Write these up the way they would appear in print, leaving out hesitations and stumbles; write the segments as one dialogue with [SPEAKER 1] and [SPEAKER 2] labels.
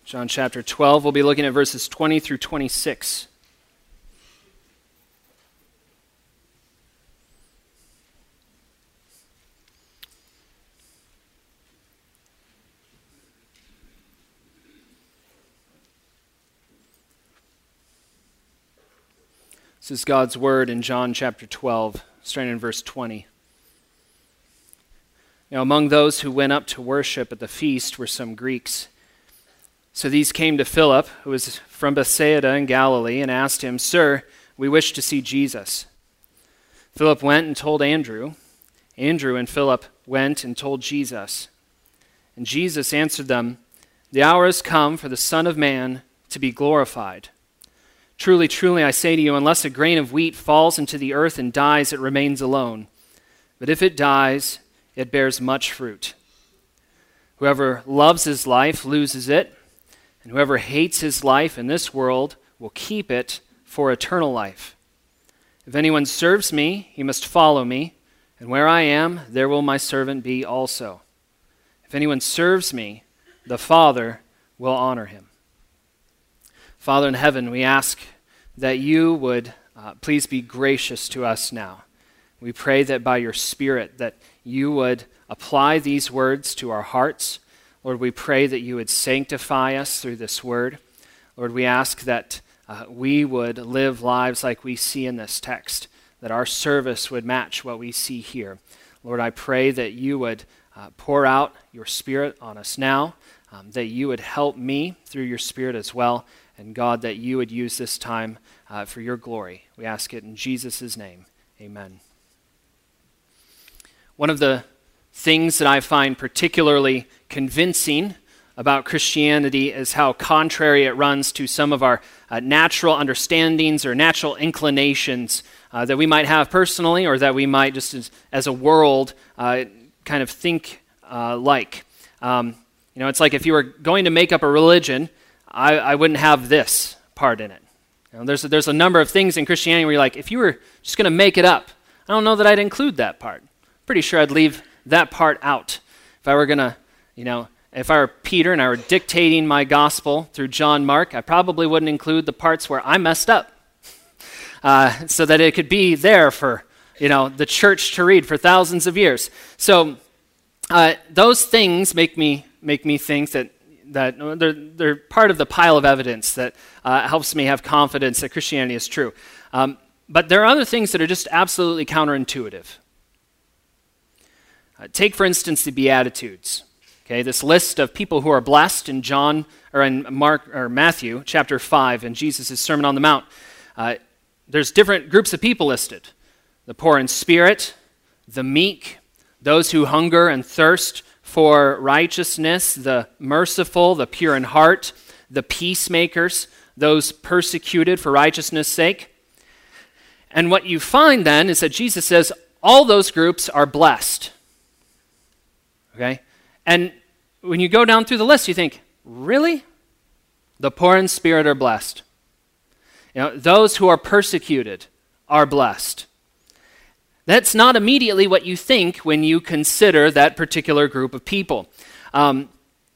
[SPEAKER 1] John chapter 12, we'll be looking at verses 20 through 26. This is God's word in John chapter 12, starting in verse 20. Now, among those who went up to worship at the feast were some Greeks. So these came to Philip, who was from Bethsaida in Galilee, and asked him, "Sir, we wish to see Jesus." Philip went and told Andrew. Andrew and Philip went and told Jesus. And Jesus answered them, "The hour has come for the Son of Man to be glorified. Truly, truly, I say to you, unless a grain of wheat falls into the earth and dies, it remains alone. But if it dies, it bears much fruit. Whoever loves his life loses it, and whoever hates his life in this world will keep it for eternal life. If anyone serves me, he must follow me, and where I am, there will my servant be also. If anyone serves me, the Father will honor him." Father in heaven, we ask that you would please be gracious to us now. We pray that by your Spirit that you would apply these words to our hearts. Lord, we pray that you would sanctify us through this word. Lord, we ask that we would live lives like we see in this text, that our service would match what we see here. Lord, I pray that you would pour out your Spirit on us now, that you would help me through your Spirit as well, and God, that you would use this time for your glory. We ask it in Jesus' name. Amen. One of the things that I find particularly convincing about Christianity is how contrary it runs to some of our natural understandings or natural inclinations that we might have personally, or that we might just as a world kind of think like. It's like if you were going to make up a religion, I wouldn't have this part in it. There's a number of things in Christianity where you're like, if you were just going to make it up, I don't know that I'd include that part. Pretty sure I'd leave that part out. If I were going to, if I were Peter and I were dictating my gospel through John Mark, I probably wouldn't include the parts where I messed up, so that it could be there for, the church to read for thousands of years. So those things make me think that they're part of the pile of evidence that helps me have confidence that Christianity is true. But there are other things that are just absolutely counterintuitive. Take, for instance, the Beatitudes. Okay, this list of people who are blessed in Matthew chapter 5 in Jesus' Sermon on the Mount. There's different groups of people listed: the poor in spirit, the meek, those who hunger and thirst for righteousness, the merciful, the pure in heart, the peacemakers, those persecuted for righteousness' sake. And what you find then is that Jesus says all those groups are blessed. Okay? And when you go down through the list, you think, really? The poor in spirit are blessed. Those who are persecuted are blessed. That's not immediately what you think when you consider that particular group of people. Again,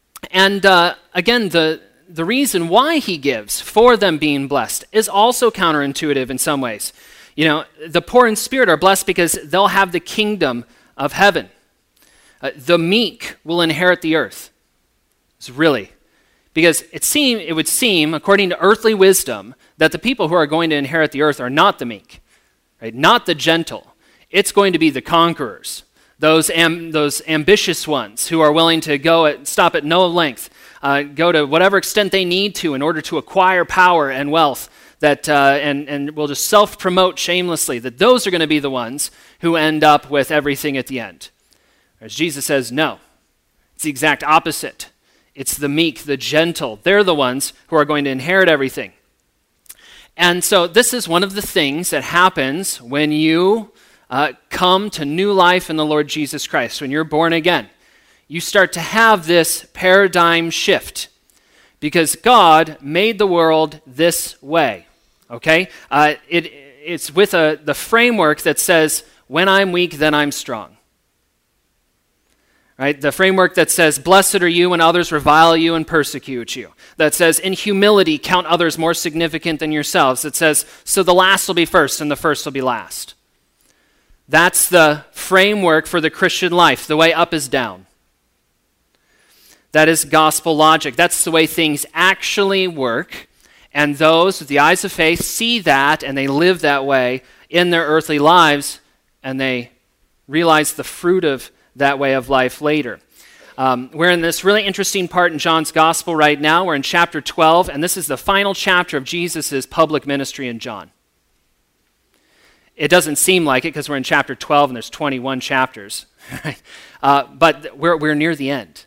[SPEAKER 1] the reason why he gives for them being blessed is also counterintuitive in some ways. The poor in spirit are blessed because they'll have the kingdom of heaven. The meek will inherit the earth. It's really, because it would seem, according to earthly wisdom, that the people who are going to inherit the earth are not the meek, right? Not the gentle. It's going to be the conquerors, those ambitious ones who are willing to stop at no length, go to whatever extent they need to in order to acquire power and wealth, and will just self-promote shamelessly, that those are going to be the ones who end up with everything at the end. As Jesus says, no, it's the exact opposite. It's the meek, the gentle. They're the ones who are going to inherit everything. And so this is one of the things that happens when you come to new life in the Lord Jesus Christ. When you're born again, you start to have this paradigm shift because God made the world this way, okay? It's with the framework that says, when I'm weak, then I'm strong. right? The framework that says, blessed are you when others revile you and persecute you. That says, in humility, count others more significant than yourselves. That says, so the last will be first and the first will be last. That's the framework for the Christian life. The way up is down. That is gospel logic. That's the way things actually work. And those with the eyes of faith see that and they live that way in their earthly lives, and they realize the fruit of that way of life later. We're in this really interesting part in John's gospel right now. We're in chapter 12, and this is the final chapter of Jesus' public ministry in John. It doesn't seem like it because we're in chapter 12 and there's 21 chapters. But we're near the end.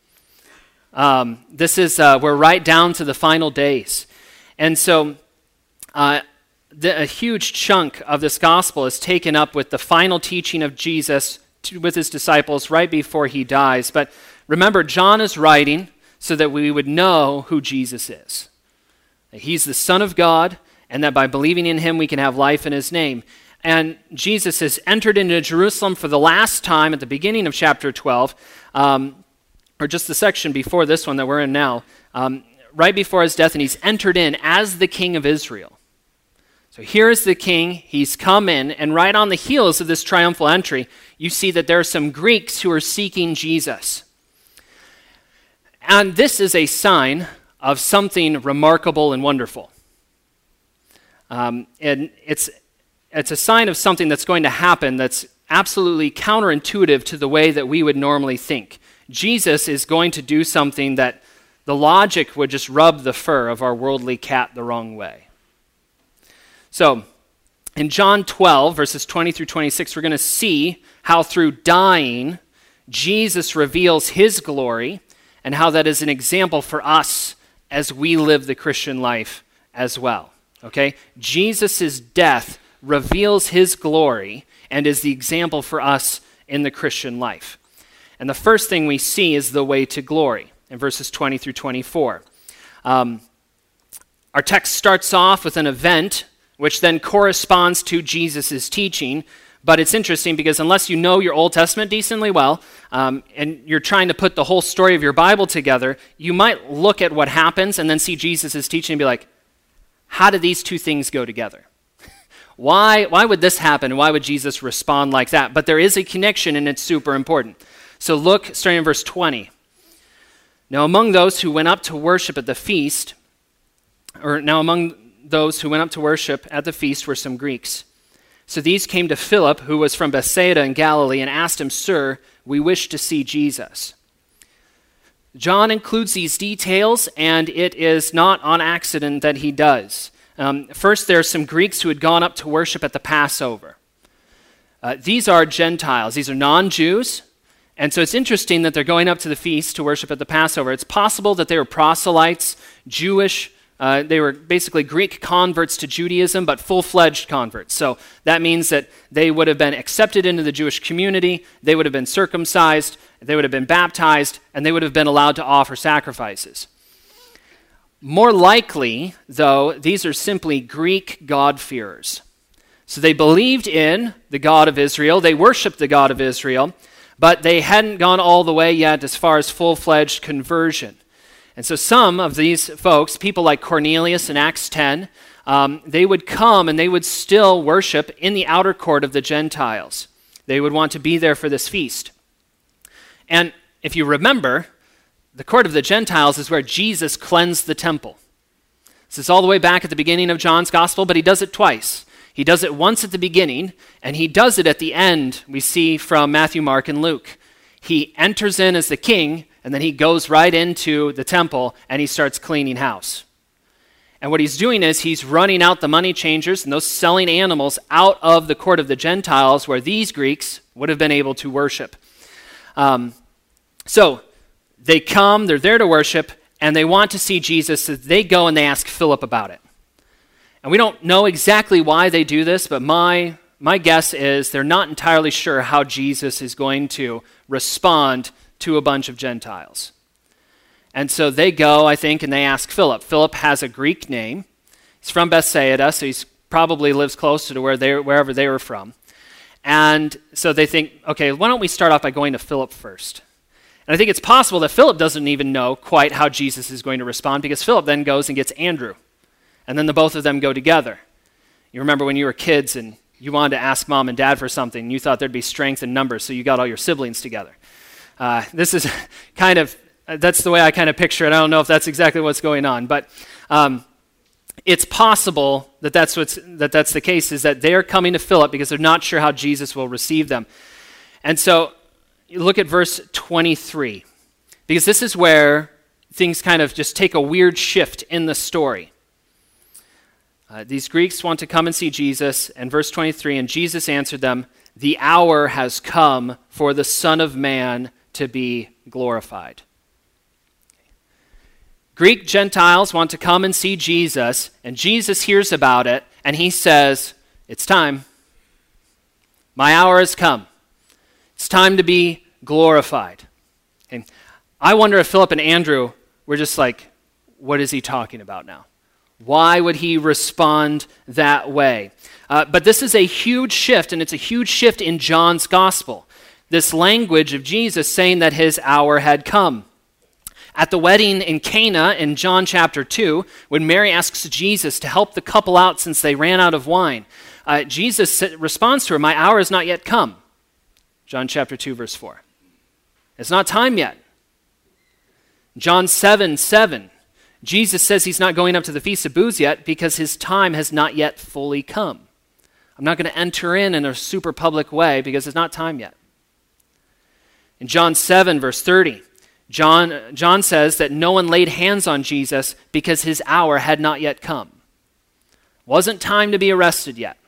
[SPEAKER 1] We're right down to the final days. And so a huge chunk of this gospel is taken up with the final teaching of Jesus with his disciples right before he dies. But remember, John is writing so that we would know who Jesus is. That he's the Son of God, and that by believing in him we can have life in his name. And Jesus has entered into Jerusalem for the last time at the beginning of chapter 12, or just the section before this one that we're in now, right before his death, and he's entered in as the King of Israel. So here is the king, he's come in, and right on the heels of this triumphal entry, you see that there are some Greeks who are seeking Jesus. And this is a sign of something remarkable and wonderful. And it's a sign of something that's going to happen that's absolutely counterintuitive to the way that we would normally think. Jesus is going to do something that the logic would just rub the fur of our worldly cat the wrong way. So, in John 12, verses 20 through 26, we're going to see how through dying, Jesus reveals his glory and how that is an example for us as we live the Christian life as well. Okay? Jesus' death reveals his glory and is the example for us in the Christian life. And the first thing we see is the way to glory in verses 20 through 24. Our text starts off with an event which then corresponds to Jesus' teaching. But it's interesting because unless you know your Old Testament decently well, and you're trying to put the whole story of your Bible together, you might look at what happens and then see Jesus' teaching and be like, how do these two things go together? Why would this happen? Why would Jesus respond like that? But there is a connection, and it's super important. So look, starting in verse 20. Now among those who went up to worship at the feast, were some Greeks. So these came to Philip, who was from Bethsaida in Galilee, and asked him, Sir, we wish to see Jesus. John includes these details, and it is not on accident that he does. First, there are some Greeks who had gone up to worship at the Passover. These are Gentiles. These are non-Jews. And so it's interesting that they're going up to the feast to worship at the Passover. It's possible that they were proselytes, Jewish. They were basically Greek converts to Judaism, but full-fledged converts. So that means that they would have been accepted into the Jewish community, they would have been circumcised, they would have been baptized, and they would have been allowed to offer sacrifices. More likely, though, these are simply Greek God-fearers. So they believed in the God of Israel, they worshiped the God of Israel, but they hadn't gone all the way yet as far as full-fledged conversion. And so some of these folks, people like Cornelius in Acts 10, they would come and they would still worship in the outer court of the Gentiles. They would want to be there for this feast. And if you remember, the court of the Gentiles is where Jesus cleansed the temple. This is all the way back at the beginning of John's gospel, but he does it twice. He does it once at the beginning, and he does it at the end, we see from Matthew, Mark, and Luke. He enters in as the king, and then he goes right into the temple and he starts cleaning house. And what he's doing is he's running out the money changers and those selling animals out of the court of the Gentiles where these Greeks would have been able to worship. So they come, they're there to worship, and they want to see Jesus. So they go and they ask Philip about it. And we don't know exactly why they do this, but my guess is they're not entirely sure how Jesus is going to respond to a bunch of Gentiles. And so they go, I think, and they ask Philip. Philip has a Greek name. He's from Bethsaida, so he probably lives closer to wherever they were from. And so they think, okay, why don't we start off by going to Philip first? And I think it's possible that Philip doesn't even know quite how Jesus is going to respond, because Philip then goes and gets Andrew. And then the both of them go together. You remember when you were kids and you wanted to ask mom and dad for something, and you thought there'd be strength in numbers, so you got all your siblings together. This is kind of, that's the way I kind of picture it. I don't know if that's exactly what's going on, but it's possible that that's the case, is that they're coming to Philip because they're not sure how Jesus will receive them. And so you look at verse 23, because this is where things kind of just take a weird shift in the story. These Greeks want to come and see Jesus, and verse 23, and Jesus answered them, "The hour has come for the Son of Man to be glorified." Greek Gentiles want to come and see Jesus, and Jesus hears about it, and he says, "It's time. My hour has come. It's time to be glorified." Okay. I wonder if Philip and Andrew were just like, what is he talking about now? Why would he respond that way? But this is a huge shift, and it's a huge shift in John's gospel. This language of Jesus saying that his hour had come. At the wedding in Cana in John chapter 2, when Mary asks Jesus to help the couple out since they ran out of wine, Jesus responds to her, "My hour has not yet come." John chapter 2, verse 4. It's not time yet. John 7:7. Jesus says he's not going up to the Feast of Booths yet because his time has not yet fully come. I'm not going to enter in a super public way because it's not time yet. In John 7, verse 30, John says that no one laid hands on Jesus because his hour had not yet come. Wasn't time to be arrested yet.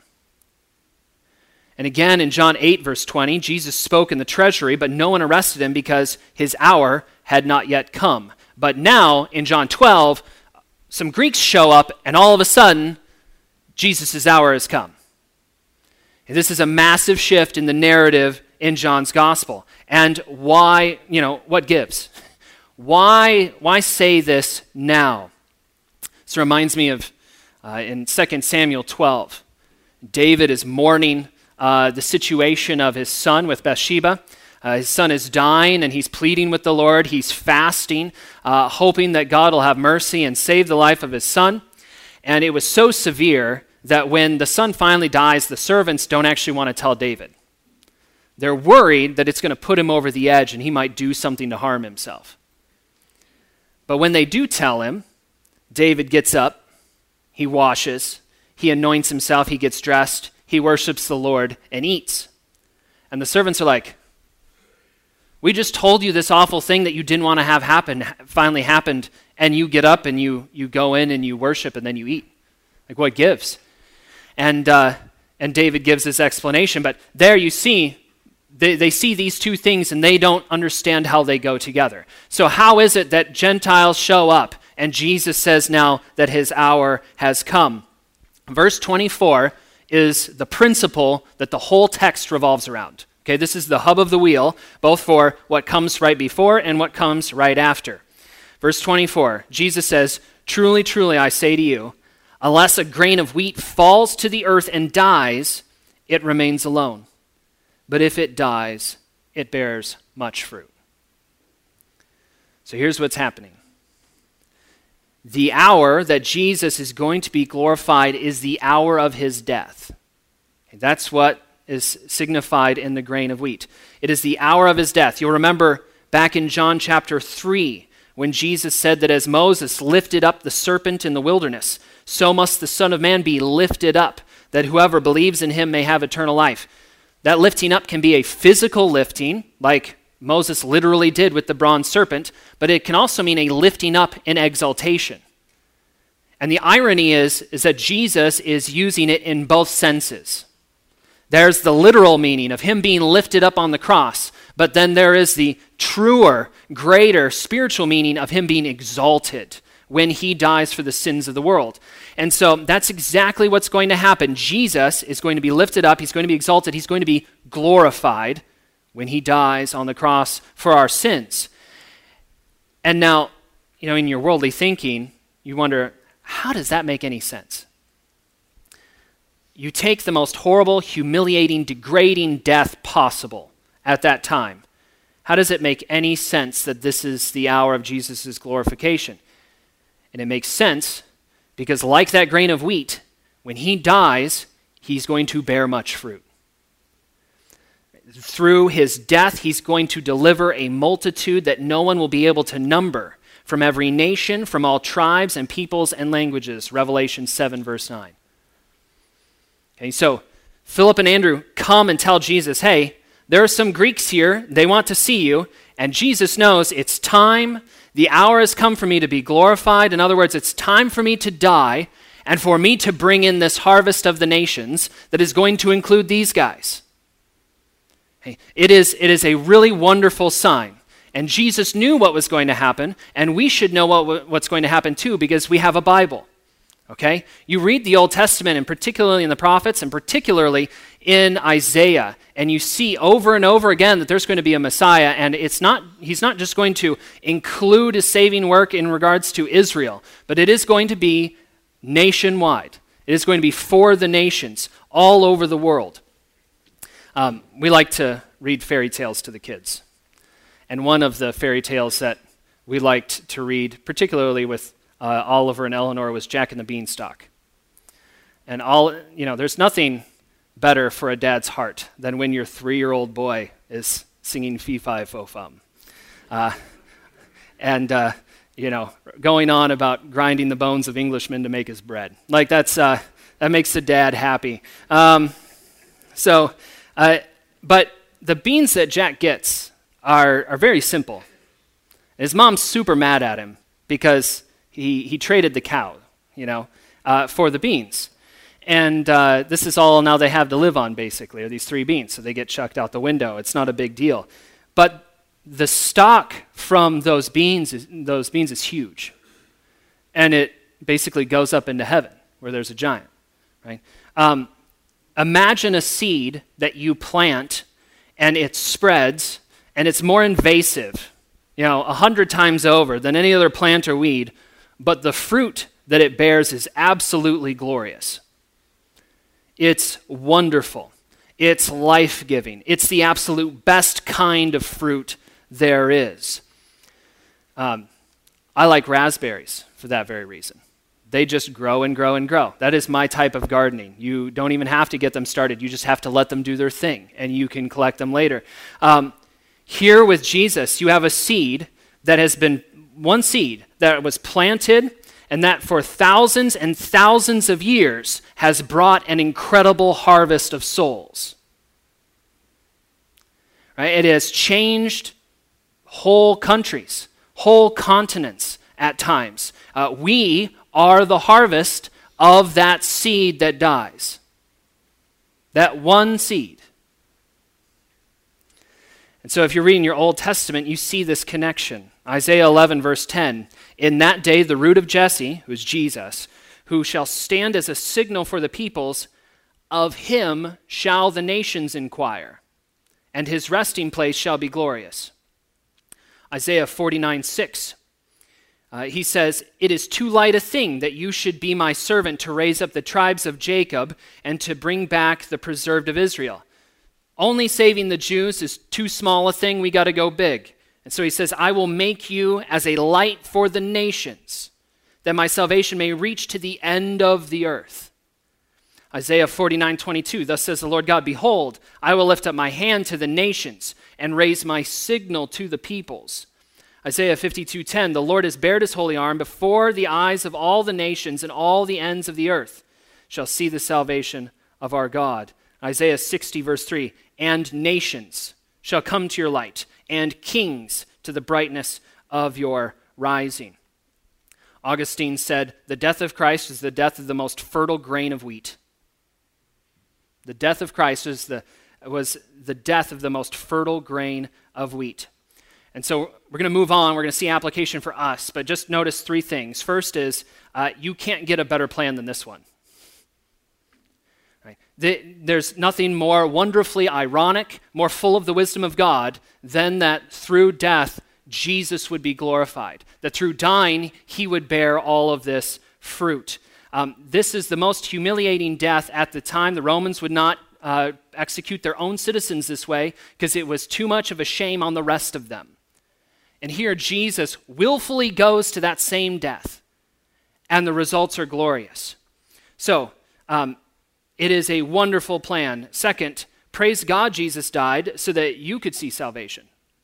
[SPEAKER 1] And again in John 8, verse 20, Jesus spoke in the treasury, but no one arrested him because his hour had not yet come. But now, in John 12, some Greeks show up, and all of a sudden, Jesus' hour has come. And this is a massive shift in the narrative in John's gospel. And why, what gives? Why say this now? This reminds me of in 2 Samuel 12. David is mourning the situation of his son with Bathsheba. His son is dying, and he's pleading with the Lord. He's fasting, hoping that God will have mercy and save the life of his son. And it was so severe that when the son finally dies, the servants don't actually want to tell David. They're worried that it's going to put him over the edge and he might do something to harm himself. But when they do tell him, David gets up, he washes, he anoints himself, he gets dressed, he worships the Lord, and eats. And the servants are like, "We just told you this awful thing that you didn't want to have happen finally happened, and you get up and you go in and you worship and then you eat. Like, what gives?" And David gives this explanation, but there you see, they see these two things and they don't understand how they go together. So how is it that Gentiles show up and Jesus says now that his hour has come? Verse 24 is the principle that the whole text revolves around. Okay, this is the hub of the wheel, both for what comes right before and what comes right after. Verse 24, Jesus says, "Truly, truly, I say to you, unless a grain of wheat falls to the earth and dies, it remains alone. But if it dies, it bears much fruit." So here's what's happening. The hour that Jesus is going to be glorified is the hour of his death. Okay, that's what is signified in the grain of wheat. It is the hour of his death. You'll remember back in John chapter 3, when Jesus said that as Moses lifted up the serpent in the wilderness, so must the Son of Man be lifted up, that whoever believes in him may have eternal life. That lifting up can be a physical lifting, like Moses literally did with the bronze serpent, but it can also mean a lifting up in exaltation. And the irony is that Jesus is using it in both senses. There's the literal meaning of him being lifted up on the cross, but then there is the truer, greater spiritual meaning of him being exalted when he dies for the sins of the world. And so that's exactly what's going to happen. Jesus is going to be lifted up, he's going to be exalted, he's going to be glorified when he dies on the cross for our sins. And now, in your worldly thinking, you wonder, how does that make any sense? You take the most horrible, humiliating, degrading death possible at that time. How does it make any sense that this is the hour of Jesus' glorification? And it makes sense because like that grain of wheat, when he dies, he's going to bear much fruit. Through his death, he's going to deliver a multitude that no one will be able to number, from every nation, from all tribes and peoples and languages. Revelation 7, verse 9. Okay, so Philip and Andrew come and tell Jesus, hey, there are some Greeks here, they want to see you, and Jesus knows it's time, the hour has come for me to be glorified. In other words, it's time for me to die and for me to bring in this harvest of the nations that is going to include these guys. Okay, it is a really wonderful sign. And Jesus knew what was going to happen, and we should know what's going to happen too because we have a Bible. Okay? You read the Old Testament, and particularly in the prophets, and particularly in Isaiah, and you see over and over again that there's going to be a Messiah, and he's not just going to include his saving work in regards to Israel, but it is going to be nationwide. It is going to be for the nations all over the world. We like to read fairy tales to the kids. And one of the fairy tales that we liked to read, particularly with Oliver and Eleanor, was Jack and the Beanstalk. And there's nothing better for a dad's heart than when your 3-year-old boy is singing Fee Fi Fo Fum. Going on about grinding the bones of Englishmen to make his bread. Like that makes the dad happy. But the beans that Jack gets are very simple. His mom's super mad at him because he traded the cow, for the beans. And this is all now they have to live on, basically, are these 3 beans. So they get chucked out the window. It's not a big deal. But the stock from those beans is huge. And it basically goes up into heaven, where there's a giant, right? Imagine a seed that you plant, and it spreads, and it's more invasive, 100 times over than any other plant or weed, but the fruit that it bears is absolutely glorious. It's wonderful. It's life-giving. It's the absolute best kind of fruit there is. I like raspberries for that very reason. They just grow and grow and grow. That is my type of gardening. You don't even have to get them started. You just have to let them do their thing, and you can collect them later. Here with Jesus, you have a seed that has been, one seed that was planted and that for thousands and thousands of years has brought an incredible harvest of souls. Right? It has changed whole countries, whole continents at times. We are the harvest of that seed that dies. That one seed. And so if you're reading your Old Testament, you see this connection. Isaiah 11, verse 10, in that day the root of Jesse, who is Jesus, who shall stand as a signal for the peoples, of him shall the nations inquire, and his resting place shall be glorious. Isaiah 49, 6, he says, it is too light a thing that you should be my servant to raise up the tribes of Jacob and to bring back the preserved of Israel. Only saving the Jews is too small a thing, we got to go big. And so he says, I will make you as a light for the nations, that my salvation may reach to the end of the earth. Isaiah 49:22, thus says the Lord God, behold, I will lift up my hand to the nations and raise my signal to the peoples. Isaiah 52:10, the Lord has bared his holy arm before the eyes of all the nations, and all the ends of the earth shall see the salvation of our God. Isaiah 60, verse 3, and nations shall come to your light, and kings to the brightness of your rising. Augustine said, the death of Christ is the death of the most fertile grain of wheat. The death of Christ was the death of the most fertile grain of wheat. And so we're going to move on. We're going to see application for us, but just notice 3 things. First is, you can't get a better plan than this one. Right? There's nothing more wonderfully ironic, more full of the wisdom of God, than that through death, Jesus would be glorified. That through dying, he would bear all of this fruit. This is the most humiliating death at the time. The Romans would not execute their own citizens this way because it was too much of a shame on the rest of them. And here Jesus willfully goes to that same death, and the results are glorious. So, it is a wonderful plan. Second, praise God Jesus died so that you could see salvation.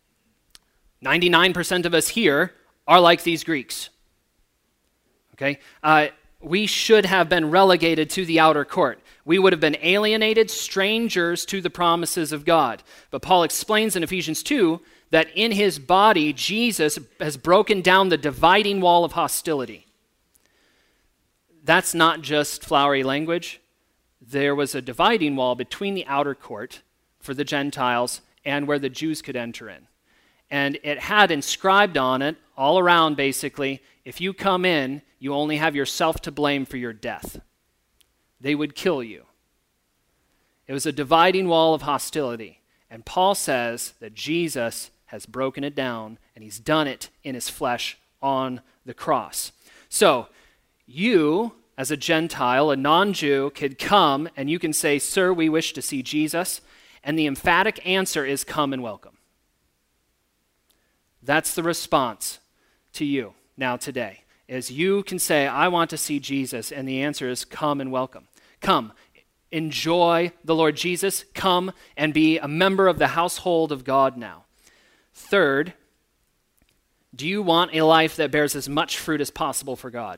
[SPEAKER 1] 99% of us here are like these Greeks. Okay? We should have been relegated to the outer court. We would have been alienated, strangers to the promises of God. But Paul explains in Ephesians 2 that in his body, Jesus has broken down the dividing wall of hostility. That's not just flowery language. There was a dividing wall between the outer court for the Gentiles and where the Jews could enter in. And it had inscribed on it, all around basically, if you come in, you only have yourself to blame for your death. They would kill you. It was a dividing wall of hostility. And Paul says that Jesus has broken it down, and he's done it in his flesh on the cross. So, you, as a Gentile, a non-Jew, could come and you can say, "Sir, we wish to see Jesus." And the emphatic answer is, "Come and welcome." That's the response to you now today, is you can say, "I want to see Jesus," and the answer is, "Come and welcome." Come, enjoy the Lord Jesus. Come and be a member of the household of God now. Third, do you want a life that bears as much fruit as possible for God?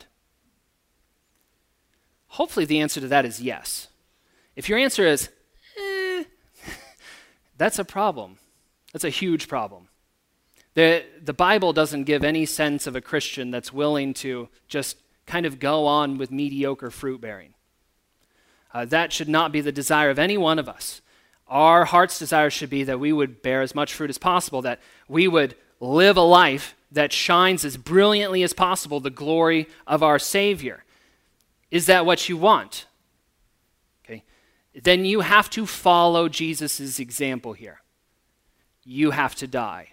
[SPEAKER 1] Hopefully the answer to that is yes. If your answer is, that's a problem. That's a huge problem. The Bible doesn't give any sense of a Christian that's willing to just kind of go on with mediocre fruit bearing. That should not be the desire of any one of us. Our heart's desire should be that we would bear as much fruit as possible, that we would live a life that shines as brilliantly as possible the glory of our Savior. Is that what you want? Okay. Then you have to follow Jesus' example here. You have to die.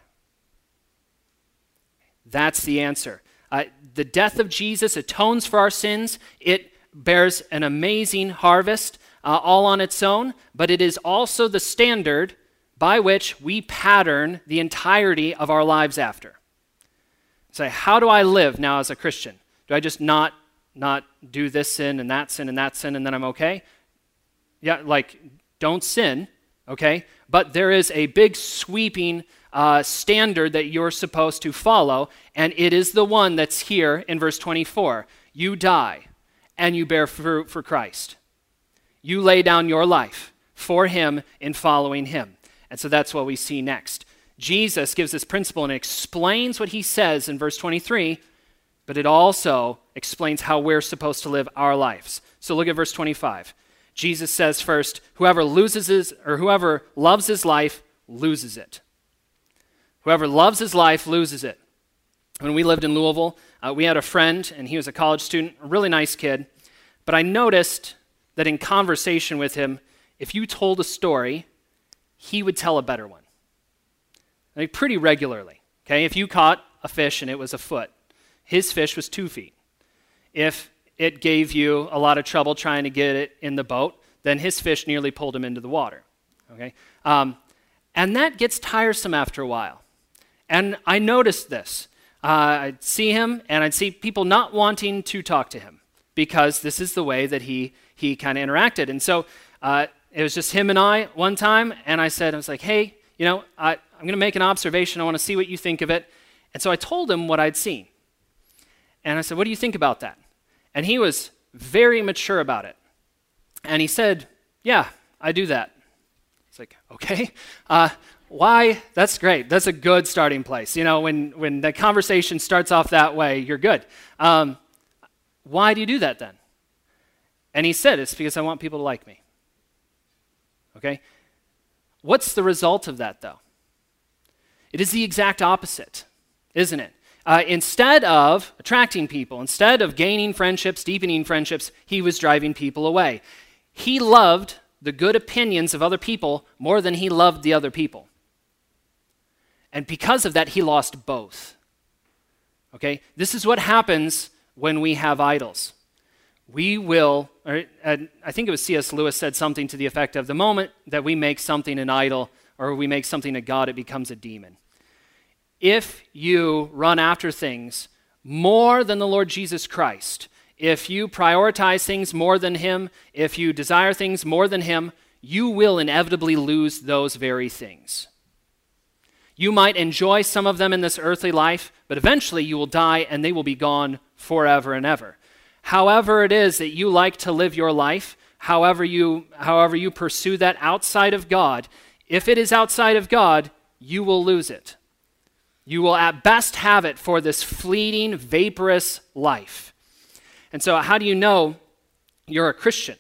[SPEAKER 1] That's the answer. The death of Jesus atones for our sins. It bears an amazing harvest all on its own, but it is also the standard by which we pattern the entirety of our lives after. Say, how do I live now as a Christian? Do I just not do this sin and that sin and that sin and then I'm okay? Yeah, like, don't sin, okay? But there is a big sweeping standard that you're supposed to follow, and it is the one that's here in verse 24. You die, and you bear fruit for Christ. You lay down your life for him in following him. And so that's what we see next. Jesus gives this principle and explains what he says in verse 23, but it also explains how we're supposed to live our lives. So look at verse 25. Jesus says first, whoever loves his life loses it. Whoever loves his life loses it. When we lived in Louisville, we had a friend, and he was a college student, a really nice kid. But I noticed that in conversation with him, if you told a story, he would tell a better one. Like pretty regularly. Okay, if you caught a fish and it was a foot, his fish was 2 feet. If it gave you a lot of trouble trying to get it in the boat, then his fish nearly pulled him into the water. Okay, and that gets tiresome after a while. And I noticed this. I'd see him, and I'd see people not wanting to talk to him because this is the way that he kind of interacted. And so it was just him and I one time, and I was like, hey, I'm going to make an observation. I want to see what you think of it. And so I told him what I'd seen. And I said, what do you think about that? And he was very mature about it. And he said, yeah, I do that. It's like, okay, why? That's great. That's a good starting place. When the conversation starts off that way, you're good. Why do you do that then? And he said, it's because I want people to like me. Okay? What's the result of that, though? It is the exact opposite, isn't it? Instead of attracting people, instead of gaining friendships, deepening friendships, he was driving people away. He loved the good opinions of other people more than he loved the other people. And because of that, he lost both. Okay? This is what happens when we have idols. we will, or I think it was C.S. Lewis said something to the effect of, the moment that we make something an idol or we make something a god, it becomes a demon. If you run after things more than the Lord Jesus Christ, if you prioritize things more than him, if you desire things more than him, you will inevitably lose those very things. You might enjoy some of them in this earthly life, but eventually you will die and they will be gone forever and ever. However it is that you like to live your life, however you pursue that outside of God, if it is outside of God, you will lose it. You will at best have it for this fleeting, vaporous life. And so how do you know you're a Christian?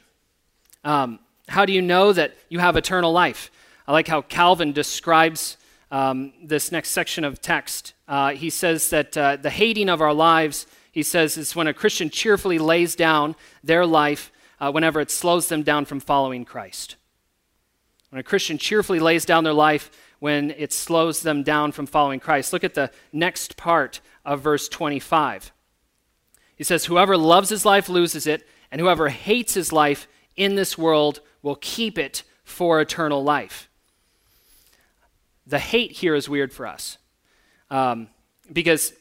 [SPEAKER 1] How do you know that you have eternal life? I like how Calvin describes this next section of text. He says that the hating of our lives, he says, is when a Christian cheerfully lays down their life whenever it slows them down from following Christ. When a Christian cheerfully lays down their life when it slows them down from following Christ. Look at the next part of verse 25. He says, whoever loves his life loses it, and whoever hates his life in this world will keep it for eternal life. The hate here is weird for us. Because,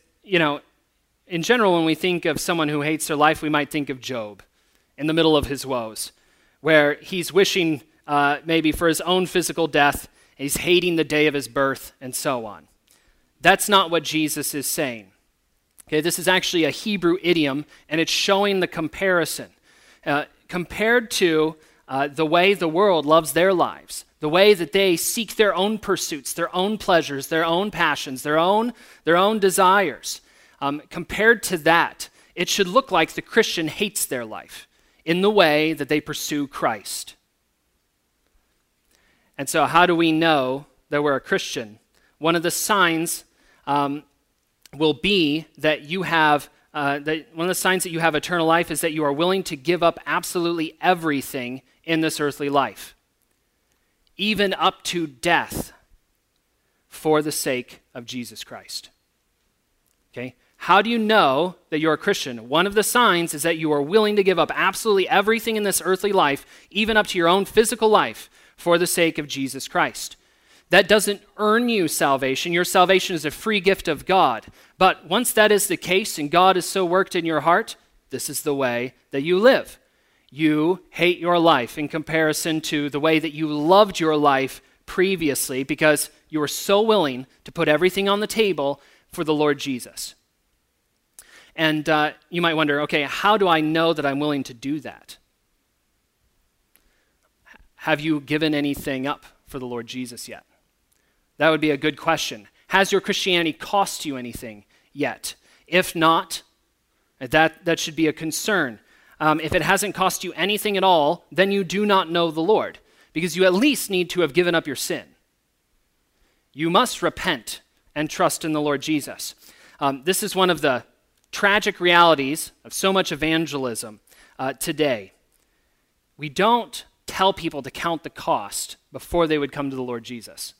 [SPEAKER 1] in general, when we think of someone who hates their life, we might think of Job in the middle of his woes, where he's wishing maybe for his own physical death, he's hating the day of his birth, and so on. That's not what Jesus is saying. Okay, this is actually a Hebrew idiom, and it's showing the comparison. Compared to the way the world loves their lives, the way that they seek their own pursuits, their own pleasures, their own passions, their own desires. Compared to that, it should look like the Christian hates their life in the way that they pursue Christ. And so how do we know that we're a Christian? One of the signs will be that you have, one of the signs that you have eternal life is that you are willing to give up absolutely everything in this earthly life, even up to death, for the sake of Jesus Christ. Okay? How do you know that you're a Christian? One of the signs is that you are willing to give up absolutely everything in this earthly life, even up to your own physical life, for the sake of Jesus Christ. That doesn't earn you salvation. Your salvation is a free gift of God. But once that is the case and God is so worked in your heart, this is the way that you live. You hate your life in comparison to the way that you loved your life previously because you were so willing to put everything on the table for the Lord Jesus. And you might wonder, okay, how do I know that I'm willing to do that? Have you given anything up for the Lord Jesus yet? That would be a good question. Has your Christianity cost you anything yet? If not, that should be a concern. If it hasn't cost you anything at all, then you do not know the Lord, because you at least need to have given up your sin. You must repent and trust in the Lord Jesus. This is one of the tragic realities of so much evangelism today. We don't tell people to count the cost before they would come to the Lord Jesus.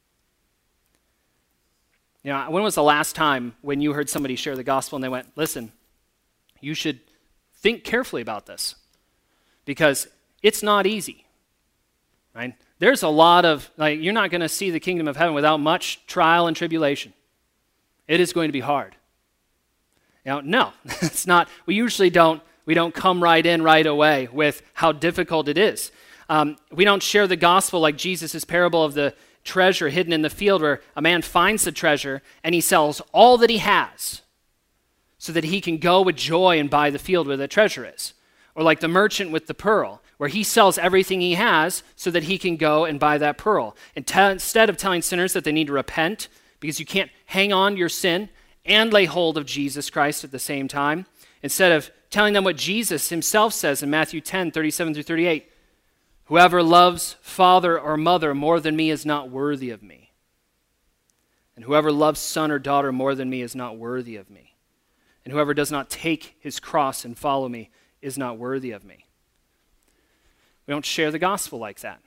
[SPEAKER 1] When was the last time when you heard somebody share the gospel and they went, listen, you should think carefully about this because it's not easy, right? There's a lot of, you're not going to see the kingdom of heaven without much trial and tribulation. It is going to be hard. No, it's not. We usually don't come right in right away with how difficult it is. We don't share the gospel like Jesus' parable of the treasure hidden in the field where a man finds the treasure and he sells all that he has so that he can go with joy and buy the field where the treasure is. Or like the merchant with the pearl, where he sells everything he has so that he can go and buy that pearl. Instead of telling sinners that they need to repent because you can't hang on to your sin and lay hold of Jesus Christ at the same time, instead of telling them what Jesus himself says in Matthew 10, 37 through 38, whoever loves father or mother more than me is not worthy of me. And whoever loves son or daughter more than me is not worthy of me. And whoever does not take his cross and follow me is not worthy of me. We don't share the gospel like that.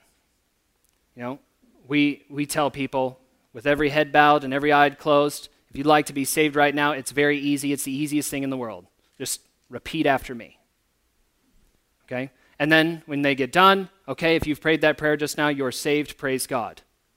[SPEAKER 1] We tell people with every head bowed and every eye closed, if you'd like to be saved right now, it's very easy. It's the easiest thing in the world. Just repeat after me. okay? And then when they get done, okay, if you've prayed that prayer just now, you're saved, praise God.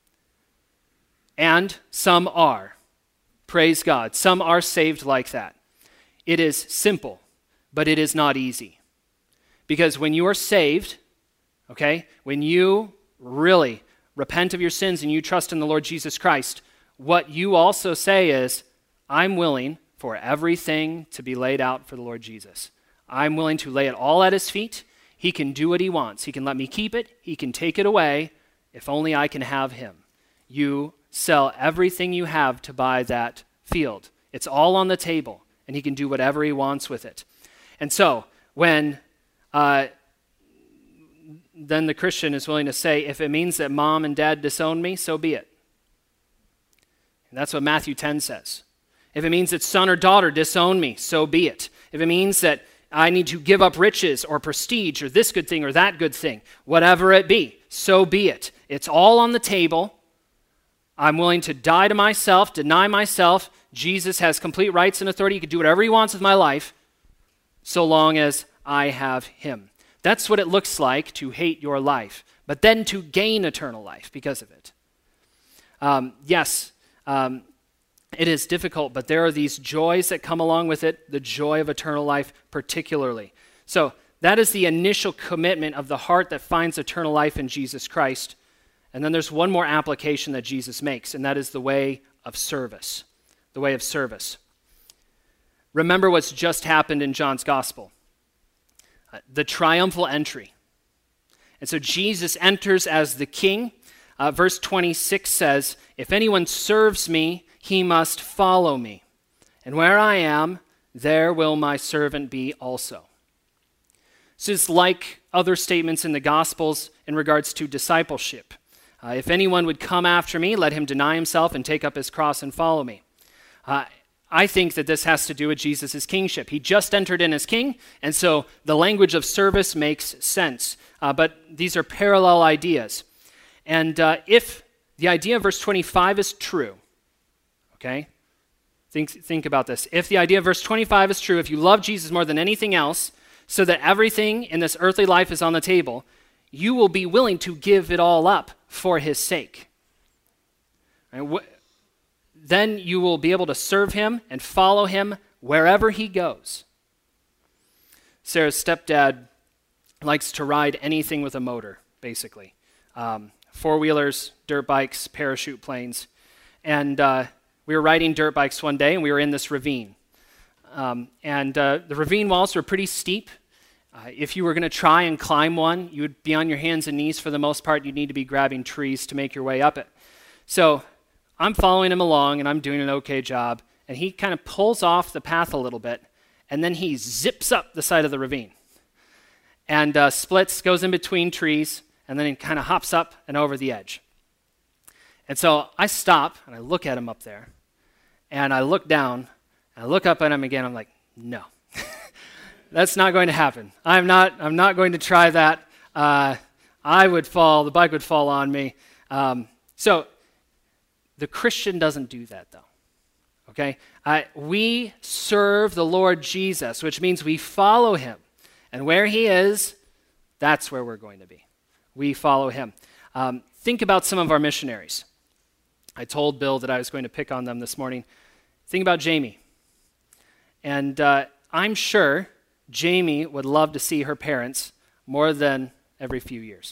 [SPEAKER 1] And some are, praise God. Some are saved like that. It is simple, but it is not easy. Because when you are saved, okay, when you really repent of your sins and you trust in the Lord Jesus Christ, what you also say is, I'm willing for everything to be laid out for the Lord Jesus. I'm willing to lay it all at his feet. He can do what he wants. He can let me keep it. He can take it away if only I can have him. You sell everything you have to buy that field. It's all on the table, and he can do whatever he wants with it. And so when then the Christian is willing to say, if it means that mom and dad disown me, so be it. And that's what Matthew 10 says. If it means that son or daughter disown me, so be it. If it means that I need to give up riches or prestige or this good thing or that good thing, whatever it be, so be it. It's all on the table. I'm willing to die to myself, deny myself. Jesus has complete rights and authority. He can do whatever he wants with my life so long as I have him. That's what it looks like to hate your life, but then to gain eternal life because of it. It is difficult, but there are these joys that come along with it, the joy of eternal life particularly. So that is the initial commitment of the heart that finds eternal life in Jesus Christ. And then there's one more application that Jesus makes, and that is the way of service. The way of service. Remember what's just happened in John's gospel. The triumphal entry. And so Jesus enters as the king. Verse 26 says, if anyone serves me, he must follow me. And where I am, there will my servant be also. This is like other statements in the Gospels in regards to discipleship. If anyone would come after me, let him deny himself and take up his cross and follow me. I think that this has to do with Jesus' kingship. He just entered in as king, and so the language of service makes sense. But these are parallel ideas. And if the idea of verse 25 is true, okay, think about this. If the idea of verse 25 is true, if you love Jesus more than anything else, so that everything in this earthly life is on the table, you will be willing to give it all up for his sake. Then you will be able to serve him and follow him wherever he goes. Sarah's stepdad likes to ride anything with a motor, basically. Four-wheelers, dirt bikes, parachute planes. And we were riding dirt bikes one day, and we were in this ravine. The ravine walls were pretty steep. If you were going to try and climb one, you would be on your hands and knees for the most part. You'd need to be grabbing trees to make your way up it. So I'm following him along, and I'm doing an okay job, and he kind of pulls off the path a little bit, and then he zips up the side of the ravine and splits, goes in between trees, and then he kind of hops up and over the edge. And so I stop, and I look at him up there, and I look down, and I look up at him again. I'm like, no, that's not going to happen. I'm not going to try that. I would fall, the bike would fall on me. So the Christian doesn't do that, though, okay? We serve the Lord Jesus, which means we follow him. And where he is, that's where we're going to be. We follow him. Think about some of our missionaries. I told Bill that I was going to pick on them this morning. Think about Jamie. And I'm sure Jamie would love to see her parents more than every few years.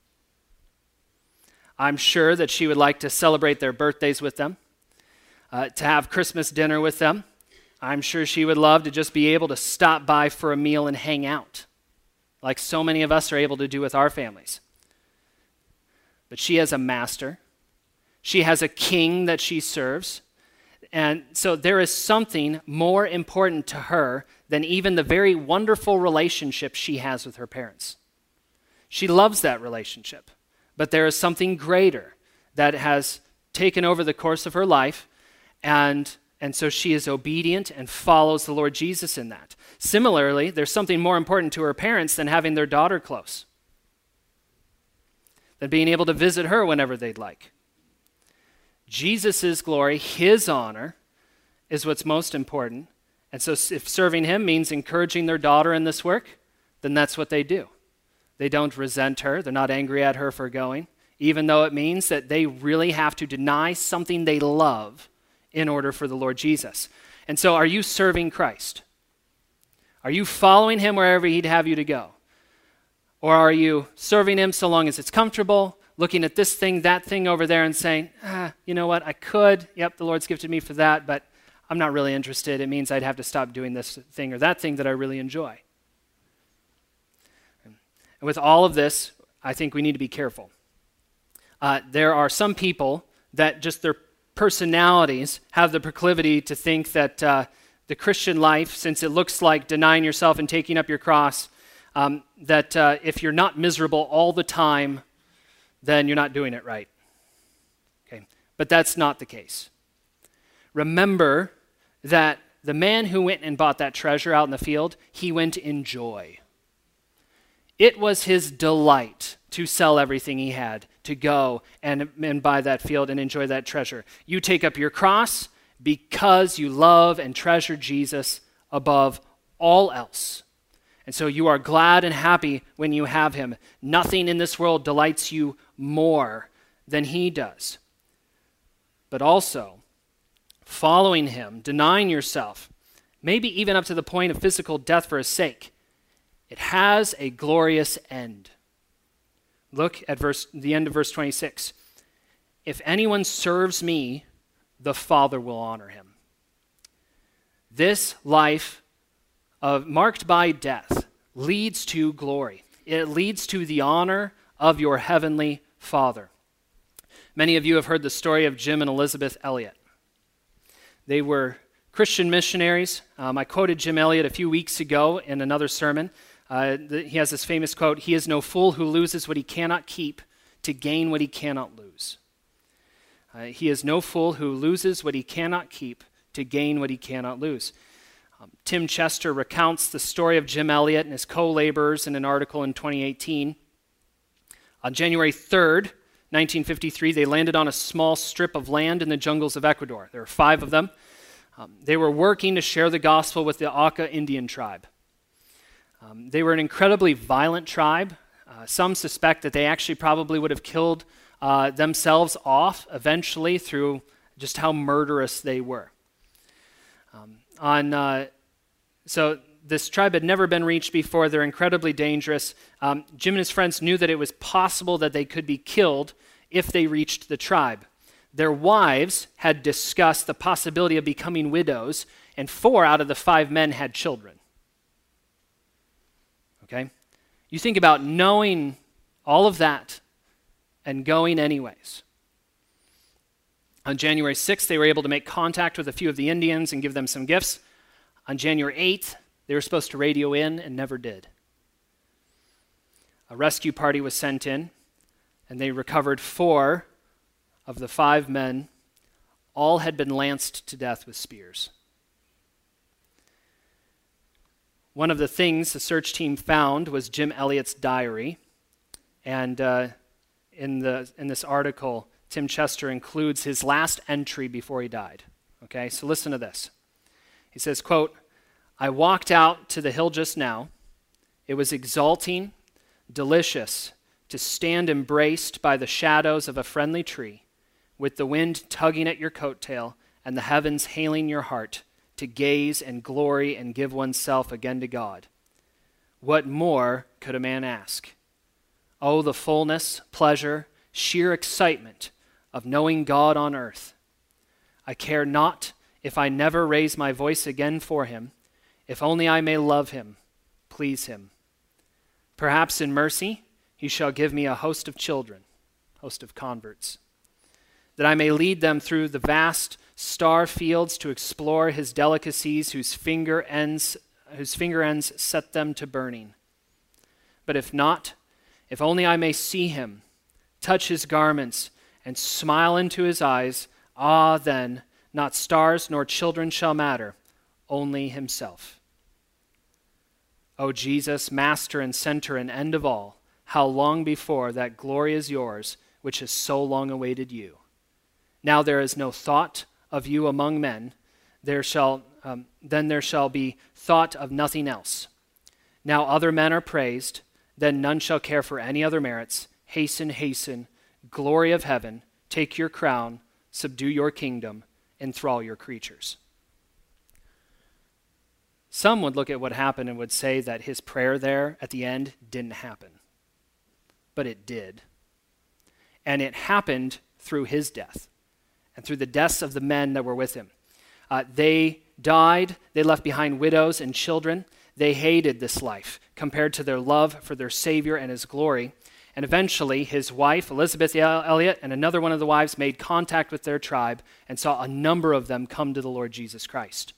[SPEAKER 1] I'm sure that she would like to celebrate their birthdays with them, to have Christmas dinner with them. I'm sure she would love to just be able to stop by for a meal and hang out, like so many of us are able to do with our families. But she has a master. She has a king that she serves. And so there is something more important to her than even the very wonderful relationship she has with her parents. She loves that relationship. But there is something greater that has taken over the course of her life, and so she is obedient and follows the Lord Jesus in that. Similarly, there's something more important to her parents than having their daughter close, than being able to visit her whenever they'd like. Jesus' glory, his honor, is what's most important. And so if serving him means encouraging their daughter in this work, then that's what they do. They don't resent her. They're not angry at her for going, even though it means that they really have to deny something they love in order for the Lord Jesus. And so are you serving Christ? Are you following him wherever he'd have you to go? Or are you serving him so long as it's comfortable, looking at this thing, that thing over there and saying, you know what, I could. Yep, the Lord's gifted me for that, but I'm not really interested. It means I'd have to stop doing this thing or that thing that I really enjoy. And with all of this, I think we need to be careful. There are some people that just their personalities have the proclivity to think that the Christian life, since it looks like denying yourself and taking up your cross, that if you're not miserable all the time, then you're not doing it right. Okay, but that's not the case. Remember that the man who went and bought that treasure out in the field, he went in joy. It was his delight to sell everything he had, to go and buy that field and enjoy that treasure. You take up your cross because you love and treasure Jesus above all else. And so you are glad and happy when you have him. Nothing in this world delights you more than he does. But also, following him, denying yourself, maybe even up to the point of physical death for his sake, it has a glorious end. Look at the end of verse 26. If anyone serves me, the Father will honor him. This life marked by death leads to glory. It leads to the honor of your heavenly Father. Many of you have heard the story of Jim and Elizabeth Elliot. They were Christian missionaries. I quoted Jim Elliot a few weeks ago in another sermon. He has this famous quote, "He is no fool who loses what he cannot keep to gain what he cannot lose." He is no fool who loses what he cannot keep to gain what he cannot lose. Tim Chester recounts the story of Jim Elliot and his co-laborers in an article in 2018. On January 3rd, 1953, they landed on a small strip of land in the jungles of Ecuador. There were 5 of them. They were working to share the gospel with the Auca Indian tribe. They were an incredibly violent tribe. Some suspect that they actually probably would have killed themselves off eventually through just how murderous they were. So this tribe had never been reached before. They're incredibly dangerous. Jim and his friends knew that it was possible that they could be killed if they reached the tribe. Their wives had discussed the possibility of becoming widows, and 4 out of the 5 men had children. Okay? You think about knowing all of that and going anyways. On January 6th, they were able to make contact with a few of the Indians and give them some gifts. On January 8th, they were supposed to radio in and never did. A rescue party was sent in, and they recovered 4 of the 5 men. All had been lanced to death with spears. One of the things the search team found was Jim Elliot's diary, and in this article, Tim Chester includes his last entry before he died. Okay, so listen to this. He says, quote, "I walked out to the hill just now. It was exalting, delicious to stand embraced by the shadows of a friendly tree, with the wind tugging at your coattail and the heavens hailing your heart, to gaze and glory and give oneself again to God. What more could a man ask? Oh, the fullness, pleasure, sheer excitement of knowing God on earth. I care not if I never raise my voice again for him, if only I may love him, please him. Perhaps in mercy he shall give me a host of children, host of converts, that I may lead them through the vast star fields to explore his delicacies whose finger ends set them to burning. But if not, if only I may see him, touch his garments, and smile into his eyes, then not stars nor children shall matter, only himself. O Jesus, master and center and end of all, how long before that glory is yours, which has so long awaited you. Now there is no thought of you among men, then there shall be thought of nothing else. Now other men are praised, Then none shall care for any other merits. Hasten, hasten, glory of heaven, take your crown, subdue your kingdom, enthrall your creatures. Some would look at what happened and would say that his prayer there at the end didn't happen. But it did. And it happened through his death and through the deaths of the men that were with him. They died. They left behind widows and children. They hated this life compared to their love for their Savior and his glory. And eventually, his wife, Elizabeth Elliot, and another one of the wives made contact with their tribe and saw a number of them come to the Lord Jesus Christ.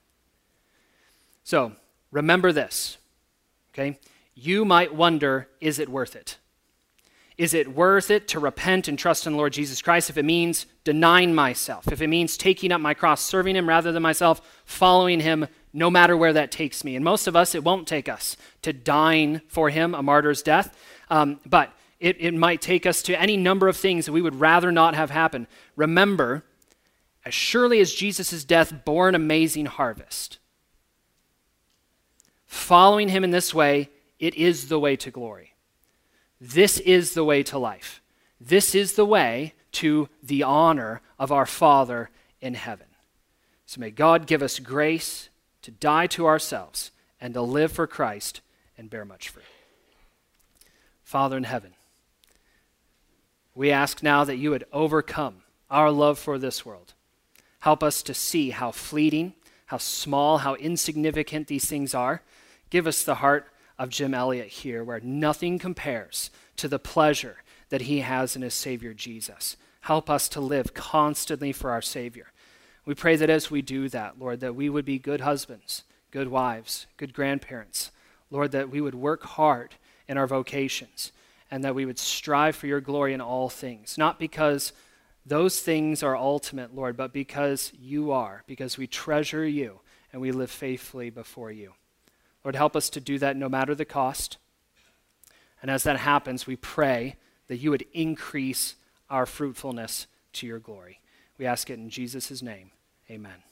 [SPEAKER 1] So, remember this, okay? You might wonder, is it worth it? Is it worth it to repent and trust in the Lord Jesus Christ if it means denying myself, if it means taking up my cross, serving him rather than myself, following him no matter where that takes me? And most of us, it won't take us to dying for him, a martyr's death, but it might take us to any number of things that we would rather not have happen. Remember, as surely as Jesus' death bore an amazing harvest, following him in this way, it is the way to glory. This is the way to life. This is the way to the honor of our Father in heaven. So may God give us grace to die to ourselves and to live for Christ and bear much fruit. Father in heaven, we ask now that you would overcome our love for this world. Help us to see how fleeting, how small, how insignificant these things are. Give us the heart of Jim Elliot here, where nothing compares to the pleasure that he has in his Savior Jesus. Help us to live constantly for our Savior. We pray that as we do that, Lord, that we would be good husbands, good wives, good grandparents. Lord, that we would work hard in our vocations and that we would strive for your glory in all things. Not because those things are ultimate, Lord, but because you are, because we treasure you and we live faithfully before you. Lord, help us to do that no matter the cost. And as that happens, we pray that you would increase our fruitfulness to your glory. We ask it in Jesus' name. Amen.